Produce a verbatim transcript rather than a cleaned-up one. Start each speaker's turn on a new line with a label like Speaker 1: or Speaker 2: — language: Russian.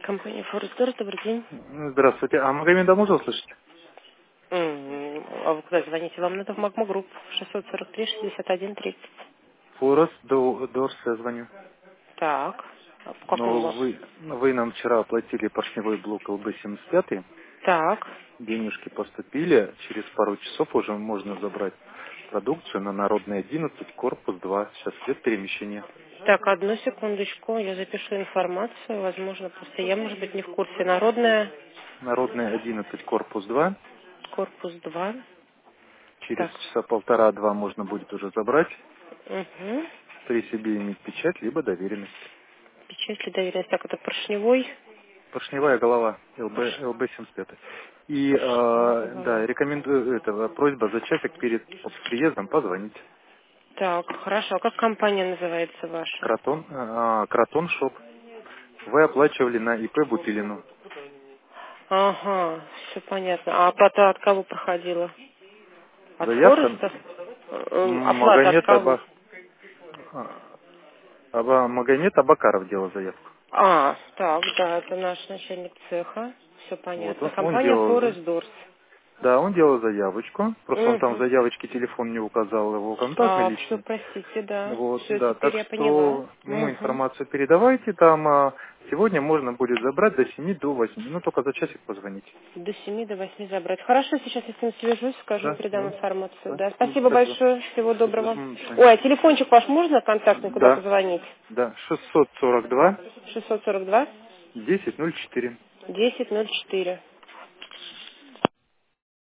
Speaker 1: Компания Форестер, добрый день.
Speaker 2: Здравствуйте. А Магомеда можно услышать?
Speaker 1: М, А вы куда звоните? Вам надо в Магма Групп шестьсот сорок три шестьдесят один тридцать.
Speaker 2: Форес до Дорс я звоню.
Speaker 1: Так, а по какому
Speaker 2: Но
Speaker 1: вам?
Speaker 2: вы, вы нам вчера оплатили поршневой блок эл бэ семьдесят пять.
Speaker 1: Так,
Speaker 2: Денежки поступили. Через пару часов уже можно забрать продукцию на Народной одиннадцать, корпус два. Сейчас идет перемещение.
Speaker 1: так, одну секундочку, я запишу информацию, возможно, просто я, может быть, не в курсе. Народная,
Speaker 2: Народная одиннадцать, корпус два.
Speaker 1: корпус два.
Speaker 2: Через
Speaker 1: Так,
Speaker 2: часа полтора-два можно будет уже забрать.
Speaker 1: угу.
Speaker 2: При себе иметь печать, либо доверенность.
Speaker 1: Печать ли доверенность? Так, это поршневой.
Speaker 2: Поршневая голова эл бэ,
Speaker 1: Порш-
Speaker 2: эл бэ семьдесят пять. И,
Speaker 1: Поршневая
Speaker 2: э, да,
Speaker 1: голова.
Speaker 2: рекомендую, это, просьба за часик перед приездом позвонить.
Speaker 1: Так, хорошо, а как компания называется ваша?
Speaker 2: Кротон, а, Кротон Шоп. Вы оплачивали на и пэ Бутылину.
Speaker 1: Ага, все понятно. А оплата от кого проходила? От
Speaker 2: Заявка
Speaker 1: Фореста? Э,
Speaker 2: м,
Speaker 1: Оплата от
Speaker 2: Магомед
Speaker 1: кого?
Speaker 2: Аба, а, Аба, Магомед Абакаров делал заявку.
Speaker 1: А, так, да, это наш начальник цеха. Все
Speaker 2: Вот,
Speaker 1: понятно.
Speaker 2: он, он
Speaker 1: Компания
Speaker 2: делал, за-
Speaker 1: Форест Дорс.
Speaker 2: да, он делал заявочку. Просто он там в
Speaker 1: Угу.
Speaker 2: заявочке телефон не указал, его контактный
Speaker 1: А, все,
Speaker 2: личный.
Speaker 1: простите, да.
Speaker 2: Вот,
Speaker 1: Все,
Speaker 2: да,
Speaker 1: теперь
Speaker 2: так
Speaker 1: я поняла.
Speaker 2: что ему
Speaker 1: Угу.
Speaker 2: информацию передавайте, там а, сегодня можно будет забрать до семи, до восьми, ну только за часик позвонить.
Speaker 1: До семи, до восьми забрать. Хорошо, сейчас я с ним свяжусь, скажу,
Speaker 2: Да,
Speaker 1: передам
Speaker 2: да,
Speaker 1: информацию.
Speaker 2: да.
Speaker 1: Да,
Speaker 2: М,
Speaker 1: спасибо
Speaker 2: Спасибо.
Speaker 1: большое, всего
Speaker 2: Счастливо.
Speaker 1: доброго.
Speaker 2: М, до свидания.
Speaker 1: Ой, а телефончик ваш можно контактный, куда
Speaker 2: Да,
Speaker 1: позвонить?
Speaker 2: да, шестьсот сорок два
Speaker 1: шестьсот сорок два
Speaker 2: десять ноль четыре.
Speaker 1: десять ноль четыре.